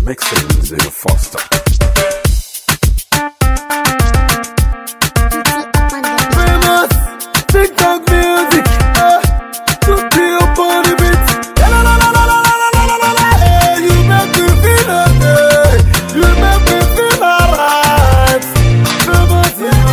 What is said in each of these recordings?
Mixings in the Foster. Famous TikTok music, to be up on the beat. You make me feel okay, you make me feel alright. Famous,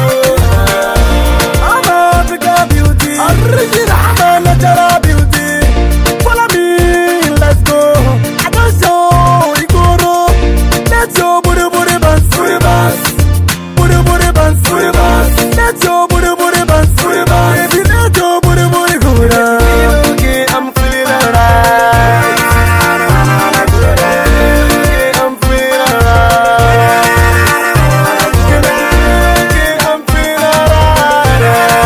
I'm African beauty, original, I'm a natural beauty. Follow me, let's go. I don't show Igoro. Let's go, booty booty bounce, booty bounce, booty booty bounce, booty bounce. Let's go, booty booty bounce, booty bounce. Baby, let's go, booty booty go down. Okay, I'm feeling alright. Okay, I'm feeling alright. Okay, I'm feeling alright.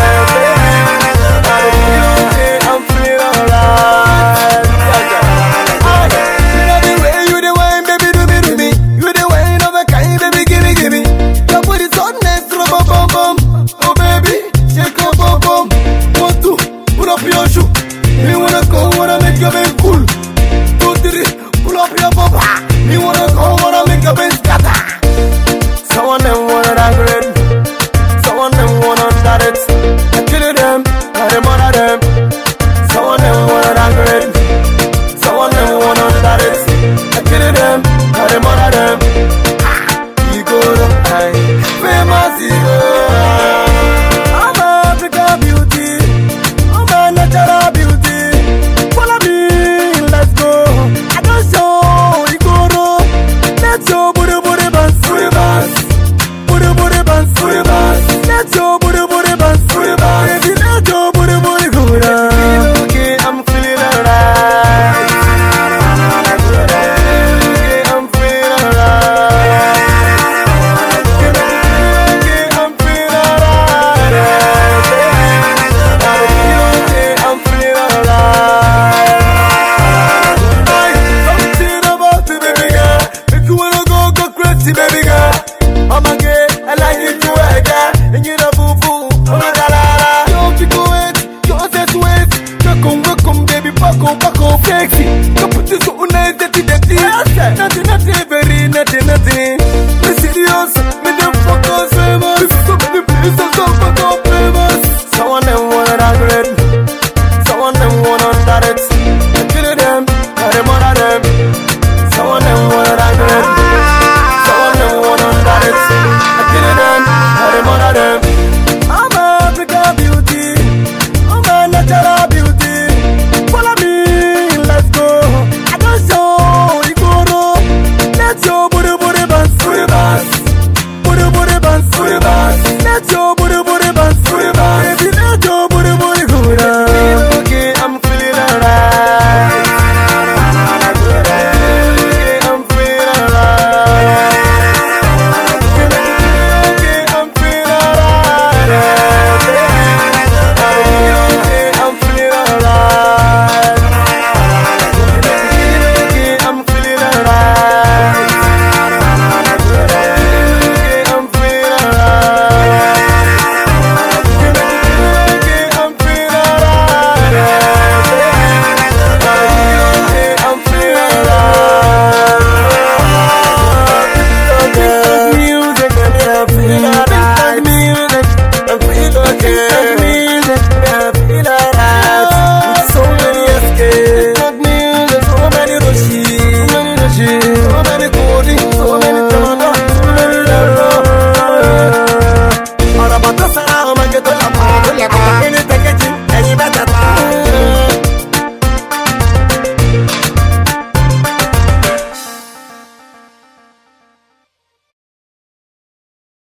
Okay, I'm feeling alright. The way you the wine, baby, do me. You the wine of a kind, baby, give me. Your booty so nice, bum bum bum. Oh baby, shake your bum bum. 1, 2, pull up your shoe. Me wanna go, wanna make your bed cool. 2, 3, pull up your bum. Me wanna go, wanna make your bed scatter. Someone them wanna downgrade. Someone them wanna start it. I kill them, I them mother them. Someone them wanna downgrade. Someone them wanna start it. I kill them, I them mother them. You go to high, famous hero. I'm African beauty, I'm a natural beauty. Follow me, let's go. I don't show Igoro. Let's go, booty booty bounce, booty bounce, booty booty bounce, booty bounce. Let's go, booty booty bounce, booty bounce. Baby, let's go, booty booty go down. Okay, I'm feeling alright. Okay, I'm feeling alright. Okay, I'm feeling alright. Okay, I'm feeling alright. Something about the baby girl, make you wanna go crazy, baby girl. I'm a gay, I like you to work, and you know boo boo. Oh my God, you go it, you just wait. Welcome, baby, Paco, sexy. Come put this on nice, dirty. Nothing, very nothing. Be serious, me them focus, famous. So many places, so famous. Someone them wanna downgrade. Someone them wanna start it. I kill them, I them mother them. Someone them wanna downgrade. Someone them wanna start it. I kill them, I them mother them. I'm African beauty, I'm a natural beauty. Follow me, let's go. I don't show Igoro. Let's go, booty booty bounce, booty bounce, booty booty bounce, booty bounce. Let's go, booty booty bounce, booty bounce. Baby, let's go, booty booty go down. Okay, I'm feeling alright. Okay, I'm feeling alright. Okay, I'm feeling alright. Okay, I'm feeling alright. Okay, I'm feeling alright. Okay, I'm feeling